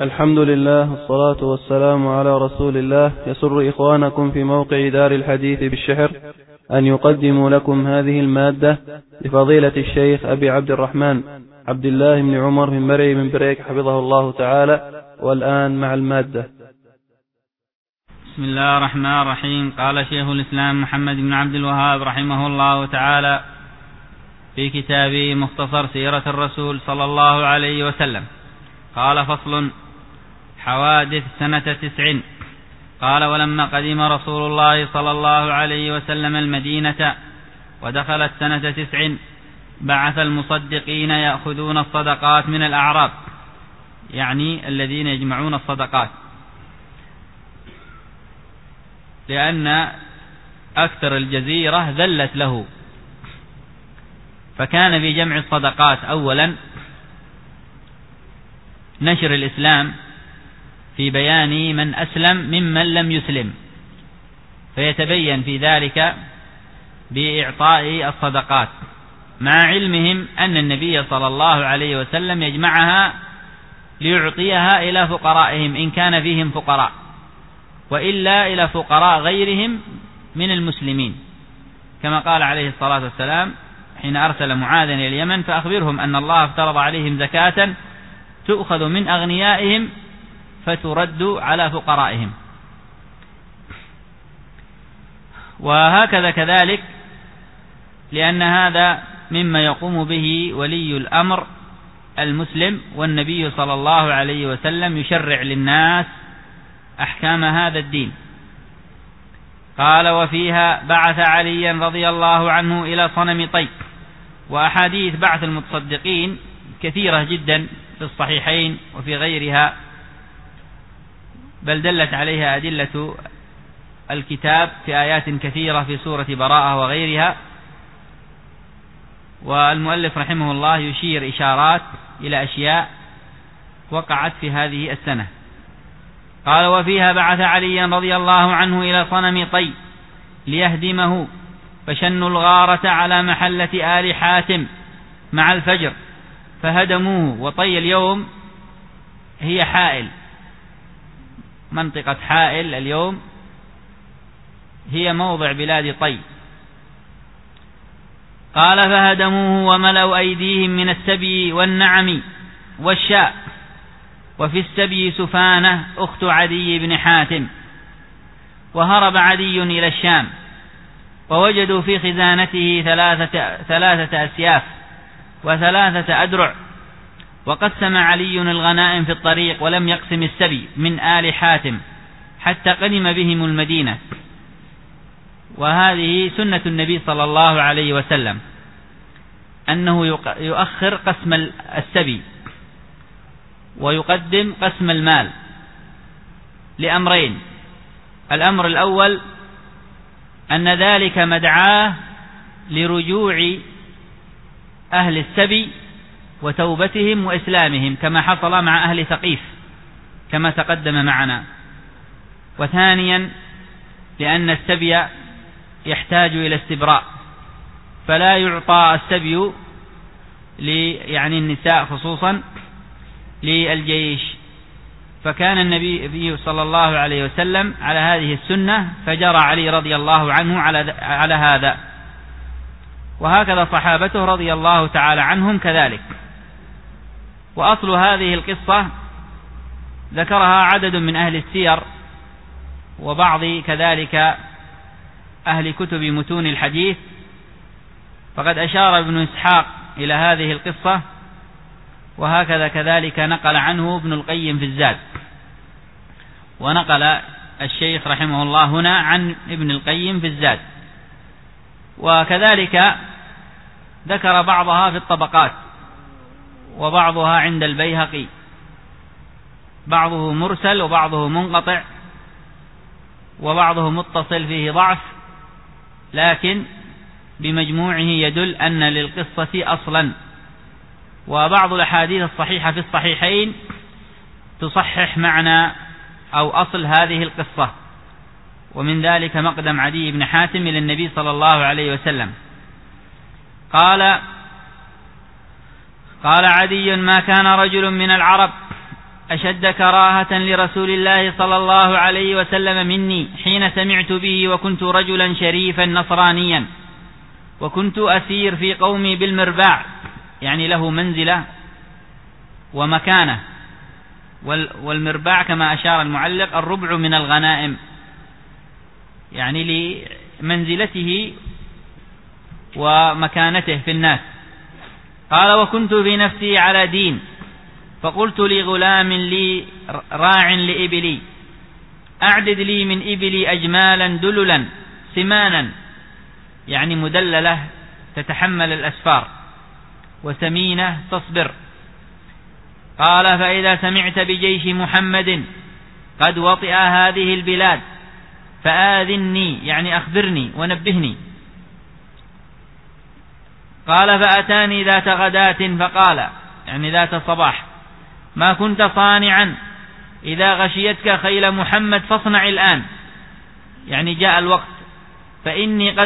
الحمد لله والصلاة والسلام على رسول الله. يسر إخوانكم في موقع دار الحديث بالشحر أن يقدموا لكم هذه المادة لفضيلة الشيخ أبي عبد الرحمن عبد الله بن عمر بن مري بن بريك حفظه الله تعالى. والآن مع المادة. بسم الله الرحمن الرحيم. قال شيخ الإسلام محمد بن عبد الوهاب رحمه الله تعالى في كتابه مختصر سيرة الرسول صلى الله عليه وسلم: قال: فصل: حوادث سنة 9. قال: ولما قدم رسول الله صلى الله عليه وسلم المدينة ودخلت سنة 9 بعث المصدقين يأخذون الصدقات من الأعراب، يعني الذين يجمعون الصدقات، لأن أكثر الجزيرة ذلت له، فكان في جمع الصدقات أولا نشر الإسلام في بيان من أسلم ممن لم يسلم، فيتبين في ذلك بإعطاء الصدقات، مع علمهم أن النبي صلى الله عليه وسلم يجمعها ليعطيها إلى فقرائهم إن كان فيهم فقراء، وإلا إلى فقراء غيرهم من المسلمين، كما قال عليه الصلاة والسلام حين أرسل معاذا إلى اليمن: فأخبرهم أن الله افترض عليهم زكاة تؤخذ من أغنيائهم فترد على فقرائهم. وهكذا كذلك، لأن هذا مما يقوم به ولي الأمر المسلم، والنبي صلى الله عليه وسلم يشرع للناس أحكام هذا الدين. قال: وفيها بعث عليا رضي الله عنه إلى صنم طي. وأحاديث بعث المتصدقين كثيرة جدا في الصحيحين وفي غيرها، بل دلت عليها أدلة الكتاب في آيات كثيرة في سورة براءة وغيرها. والمؤلف رحمه الله يشير إشارات إلى أشياء وقعت في هذه السنة. قال: وفيها بعث عليا رضي الله عنه إلى صنم طي ليهدمه، فشنوا الغارة على محلة آل حاتم مع الفجر فهدموه. وطي اليوم هي حائل، منطقة حائل اليوم هي موضع بلاد طي. قال: فهدموه وملأوا أيديهم من السبي والنعم والشاء. وفي السبي سفانة أخت عدي بن حاتم. وهرب عدي إلى الشام، ووجدوا في خزانته 3 أسياف و3 أدرع. وقسم علي الغنائم في الطريق، ولم يقسم السبي من آل حاتم حتى قدم بهم المدينة. وهذه سنة النبي صلى الله عليه وسلم، أنه يؤخر قسم السبي ويقدم قسم المال لأمرين: الأمر الأول أن ذلك مدعاة لرجوع أهل السبي وتوبتهم وإسلامهم، كما حصل مع أهل ثقيف كما تقدم معنا. وثانيا لأن السبي يحتاج إلى استبراء، فلا يعطى السبي يعني النساء خصوصا للجيش، فكان النبي صلى الله عليه وسلم على هذه السنة، فجرى علي رضي الله عنه على هذا، وهكذا صحابته رضي الله تعالى عنهم كذلك. وأصل هذه القصة ذكرها عدد من أهل السير وبعض كذلك أهل كتب متون الحديث، فقد أشار ابن إسحاق إلى هذه القصة، وهكذا كذلك نقل عنه ابن القيم في الزاد، ونقل الشيخ رحمه الله هنا عن ابن القيم في الزاد. وكذلك ذكر بعضها في الطبقات، وبعضها عند البيهقي، بعضه مرسل وبعضه منقطع وبعضه متصل فيه ضعف، لكن بمجموعه يدل أن للقصة أصلا. وبعض الأحاديث الصحيحة في الصحيحين تصحح معنى أو أصل هذه القصة، ومن ذلك مقدم عدي بن حاتم إلى النبي صلى الله عليه وسلم. قال عدي: ما كان رجل من العرب أشد كراهة لرسول الله صلى الله عليه وسلم مني حين سمعت به، وكنت رجلا شريفا نصرانيا، وكنت أسير في قومي بالمرباع، يعني له منزلة ومكانة، والمرباع كما أشار المعلق الربع من الغنائم، يعني لمنزلته ومكانته في الناس. قال: وكنت في نفسي على دين، فقلت لغلام لي راع لإبلي: أعدد لي من إبلي أجمالا دللا سمانا، يعني مدللة تتحمل الأسفار، وسمينة تصبر. قال: فإذا سمعت بجيش محمد قد وطئ هذه البلاد فآذني، يعني أخبرني ونبهني. قال: فأتاني ذات غداة فقال، يعني ذات صباح: ما كنت صانعا إذا غشيتك خيل محمد فاصنع الآن، يعني جاء الوقت، فإني قد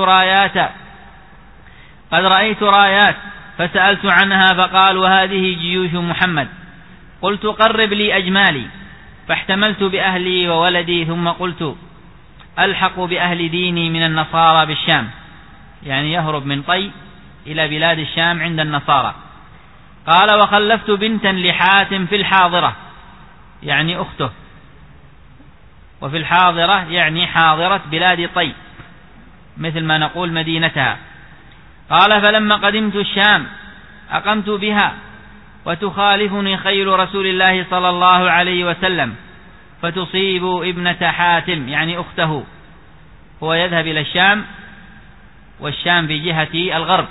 رأيت رايات فسألت عنها فقال: وهذه جيوش محمد. قلت: قرب لي أجمالي، فاحتملت بأهلي وولدي، ثم قلت: ألحق بأهل ديني من النصارى بالشام، يعني يهرب من طي إلى بلاد الشام عند النصارى. قال: وخلفت بنتا لحاتم في الحاضرة، يعني أخته، وفي الحاضرة يعني حاضرة بلاد طي، مثل ما نقول مدينتها. قال: فلما قدمت الشام أقمت بها، وتخالفني خيل رسول الله صلى الله عليه وسلم، فتصيب ابنة حاتم، يعني أخته، هو يذهب إلى الشام، والشام في جهة الغرب،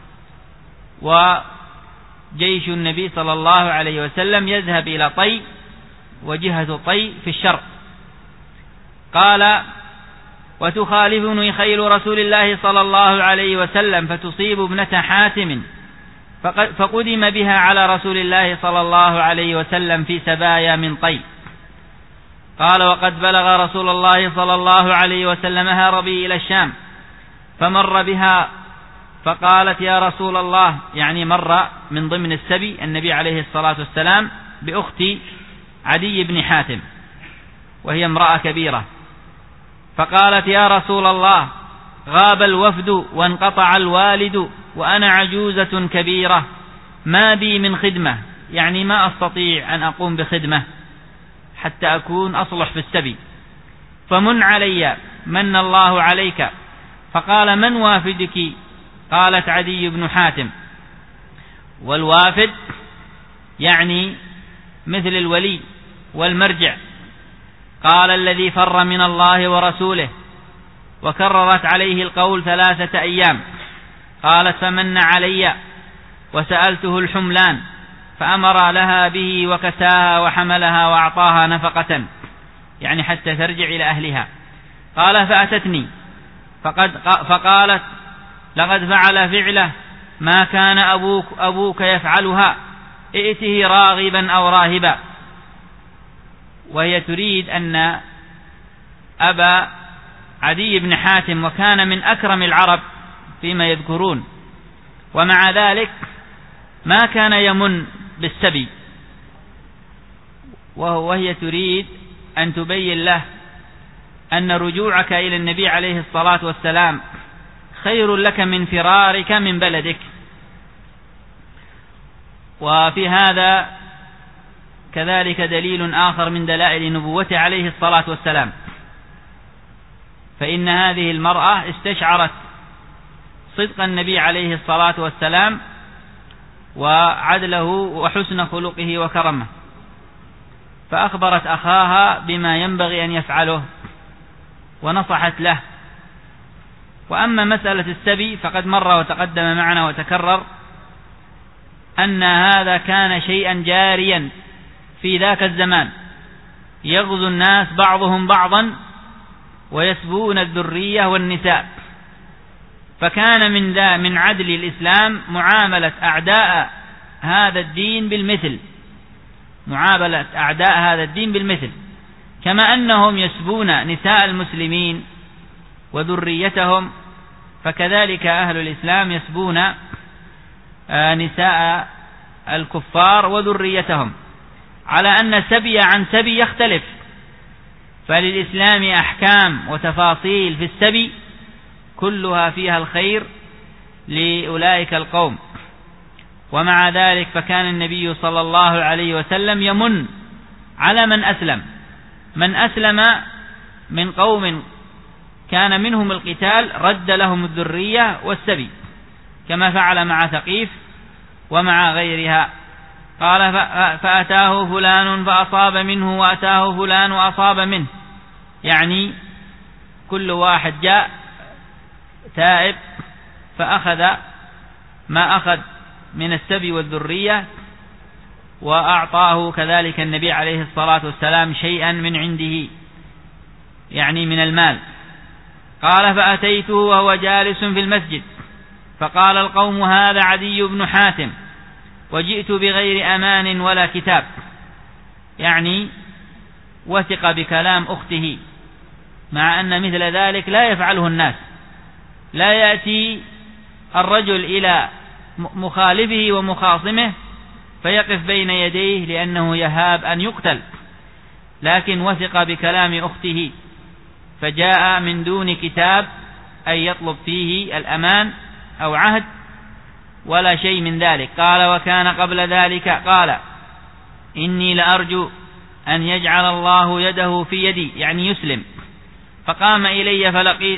وجيش النبي صلى الله عليه وسلم يذهب إلى طي، وجهة طي في الشرق. قال: وتخالفني خيل رسول الله صلى الله عليه وسلم فتصيب ابنة حاتم، فقدم بها على رسول الله صلى الله عليه وسلم في سبايا من طي. قال: وقد بلغ رسول الله صلى الله عليه وسلم هربي إلى الشام، فمر بها فقالت: يا رسول الله، يعني مر من ضمن السبي النبي عليه الصلاة والسلام بأخت عدي بن حاتم، وهي امرأة كبيرة، فقالت: يا رسول الله، غاب الوفد وانقطع الوالد، وأنا عجوزة كبيرة، ما بي من خدمة، يعني ما أستطيع أن أقوم بخدمة حتى أكون أصلح في السبي، فمن علي، من الله عليك. فقال: من وافدك؟ قالت: عدي بن حاتم. والوافد يعني مثل الولي والمرجع. قال: الذي فر من الله ورسوله. وكررت عليه القول 3 أيام. قالت: فمن علي، وسألته الحملان، فأمر لها به وكساها وحملها وأعطاها نفقة، يعني حتى ترجع إلى أهلها. قال: فأتتني فقالت: لقد فعل فعله ما كان أبوك يفعلها، ائته راغبا أو راهبا. وهي تريد أن أبا عدي بن حاتم وكان من أكرم العرب فيما يذكرون، ومع ذلك ما كان يمن بالسبي، وهي تريد أن تبين له أن رجوعك إلى النبي عليه الصلاة والسلام خير لك من فرارك من بلدك. وفي هذا كذلك دليل آخر من دلائل نبوته عليه الصلاة والسلام، فإن هذه المرأة استشعرت صدق النبي عليه الصلاة والسلام وعدله وحسن خلقه وكرمه، فأخبرت أخاها بما ينبغي أن يفعله ونصحت له. وأما مسألة السبي فقد مر وتقدم معنا وتكرر أن هذا كان شيئا جاريا في ذاك الزمان، يغزو الناس بعضهم بعضا ويسبون الذرية والنساء، فكان من عدل الإسلام معاملة أعداء هذا الدين بالمثل، كما أنهم يسبون نساء المسلمين وذريتهم، فكذلك أهل الإسلام يسبون نساء الكفار وذريتهم. على أن السبي عن سبي يختلف، فللإسلام أحكام وتفاصيل في السبي كلها فيها الخير لأولئك القوم. ومع ذلك فكان النبي صلى الله عليه وسلم يمن على من أسلم من قوم كان منهم القتال رد لهم الذرية والسبي، كما فعل مع ثقيف ومع غيرها. قال فأتاه فلان فأصاب منه وأتاه فلان وأصاب منه، يعني كل واحد جاء تائب فأخذ ما أخذ من السبي والذرية، وأعطاه كذلك النبي عليه الصلاة والسلام شيئا من عنده، يعني من المال. قال فأتيته وهو جالس في المسجد فقال القوم هذا عدي بن حاتم وجئت بغير أمان ولا كتاب، يعني وثق بكلام أخته، مع أن مثل ذلك لا يفعله الناس. لا يأتي الرجل إلى مخالفه ومخاصمه فيقف بين يديه لأنه يهاب أن يقتل، لكن وثق بكلام أخته فجاء من دون كتاب أي يطلب فيه الأمان أو عهد ولا شيء من ذلك. قال وكان قبل ذلك قال إني لأرجو أن يجعل الله يده في يدي، يعني يسلم. فقام إلي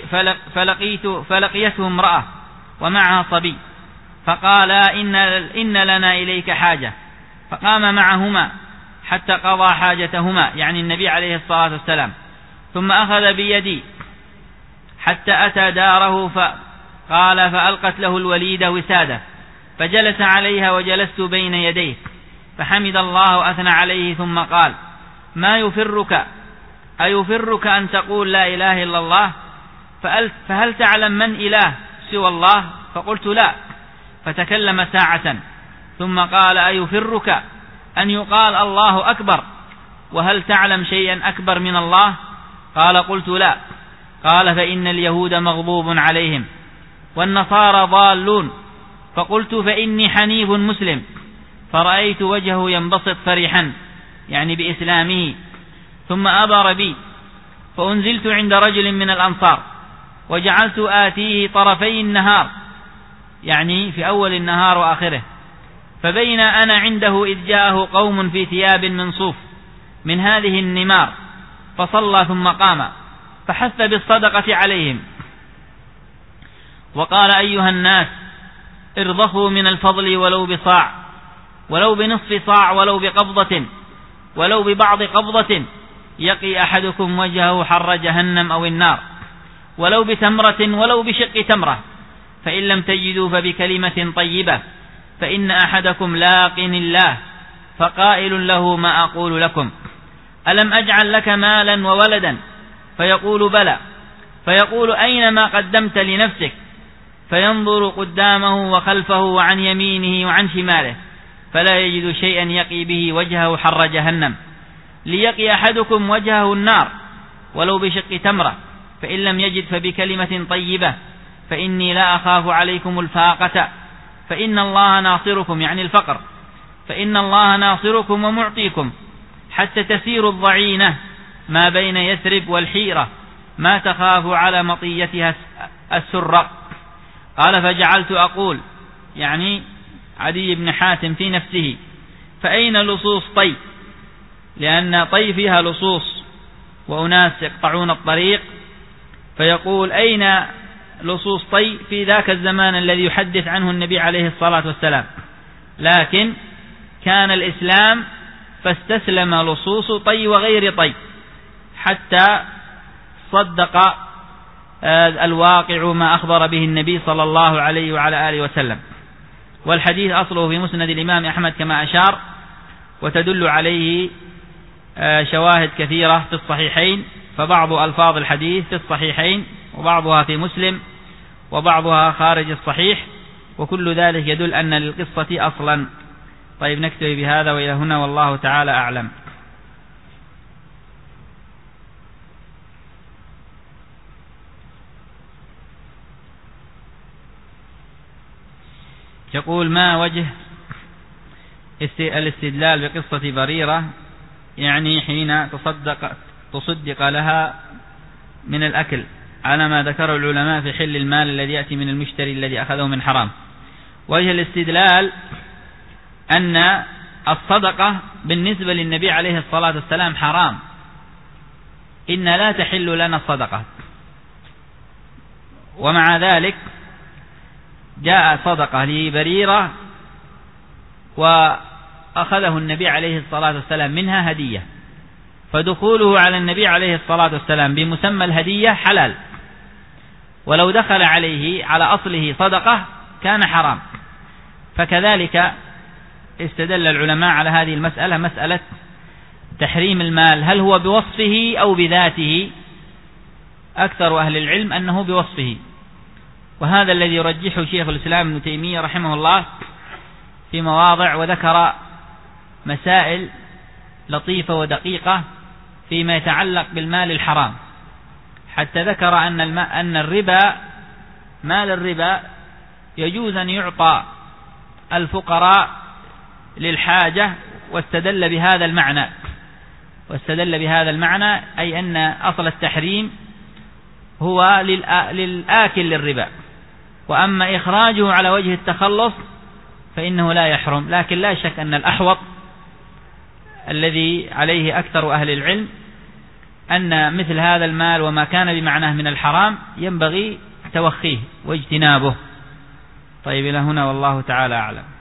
فلقيته امرأة ومعها صبي فقال إن لنا إليك حاجة، فقام معهما حتى قضى حاجتهما، يعني النبي عليه الصلاة والسلام، ثم أخذ بيدي حتى أتى داره فقال فألقت له الوليدة وسادة فجلس عليها وجلست بين يديه فحمد الله وأثنى عليه ثم قال ما يفرك أيفرك أن تقول لا إله إلا الله؟ فهل تعلم من إله سوى الله؟ فقلت لا. فتكلم ساعة ثم قال أيفرك أن يقال الله أكبر؟ وهل تعلم شيئا أكبر من الله؟ قال قلت لا. قال فإن اليهود مغضوب عليهم والنصارى ضالون. فقلت فإني حنيف مسلم، فرأيت وجهه ينبسط فرحا يعني بإسلامه، ثم أبر بي فأنزلت عند رجل من الأنصار وجعلت آتيه طرفي النهار، يعني في أول النهار وآخره. فبين أنا عنده إذ جاءه قوم في ثياب من صوف من هذه النمار فصلى ثم قام فحث بالصدقة عليهم وقال أيها الناس ارضخوا من الفضل ولو بصاع ولو بنصف صاع ولو بقبضة ولو ببعض قبضة يقي أحدكم وجهه حر جهنم أو النار، ولو بتمرة ولو بشق تمرة، فإن لم تجدوا فبكلمة طيبة، فإن أحدكم لاق الله فقائل له ما أقول لكم ألم أجعل لك مالا وولدا؟ فيقول بلى. فيقول أين ما قدمت لنفسك؟ فينظر قدامه وخلفه وعن يمينه وعن شماله فلا يجد شيئا يقي به وجهه حر جهنم. ليقي أحدكم وجهه النار ولو بشق تمرة، فإن لم يجد فبكلمة طيبة، فإني لا أخاف عليكم الفاقة فإن الله ناصركم، يعني الفقر، فإن الله ناصركم ومعطيكم حتى تسير الضعينة ما بين يثرب والحيرة ما تخاف على مطيتها السرق. قال فجعلت أقول، يعني عدي بن حاتم في نفسه، فأين لصوص طي؟ لأن طي فيها لصوص وأناس يقطعون الطريق، فيقول أين لصوص طي في ذاك الزمان الذي يحدث عنه النبي عليه الصلاة والسلام. لكن كان الإسلام فاستسلم لصوص طي وغير طي حتى صدق الواقع ما أخبر به النبي صلى الله عليه وعلى آله وسلم. والحديث أصله في مسند الإمام أحمد كما أشار، وتدل عليه شواهد كثيرة في الصحيحين، فبعض ألفاظ الحديث في الصحيحين وبعضها في مسلم وبعضها خارج الصحيح، وكل ذلك يدل أن للقصة أصلا. طيب نكتفي بهذا وإلى هنا والله تعالى أعلم. يقول ما وجه الاستدلال بقصة بريرة يعني حين تصدق لها من الأكل على ما ذكره العلماء في حل المال الذي يأتي من المشتري الذي أخذه من حرام. وجه الاستدلال أن الصدقة بالنسبة للنبي عليه الصلاة والسلام حرام، إن لا تحل لنا الصدقة، ومع ذلك جاء صدقة لبريرة وأخذه النبي عليه الصلاة والسلام منها هدية، فدخوله على النبي عليه الصلاة والسلام بمسمى الهدية حلال، ولو دخل عليه على أصله صدقة كان حرام. فكذلك استدل العلماء على هذه المسألة، مسألة تحريم المال هل هو بوصفه أو بذاته؟ أكثر أهل العلم أنه بوصفه، وهذا الذي يرجحه شيخ الإسلام ابن تيمية رحمه الله في مواضع، وذكر مسائل لطيفة ودقيقة فيما يتعلق بالمال الحرام، حتى ذكر أن الربا، مال الربا يجوز أن يعطى الفقراء للحاجة، واستدل بهذا المعنى أي أن أصل التحريم هو للآكل للربا، وأما إخراجه على وجه التخلص فإنه لا يحرم. لكن لا شك أن الأحوط الذي عليه أكثر أهل العلم أن مثل هذا المال وما كان بمعناه من الحرام ينبغي توخيه واجتنابه. طيب، إلى هنا والله تعالى أعلم.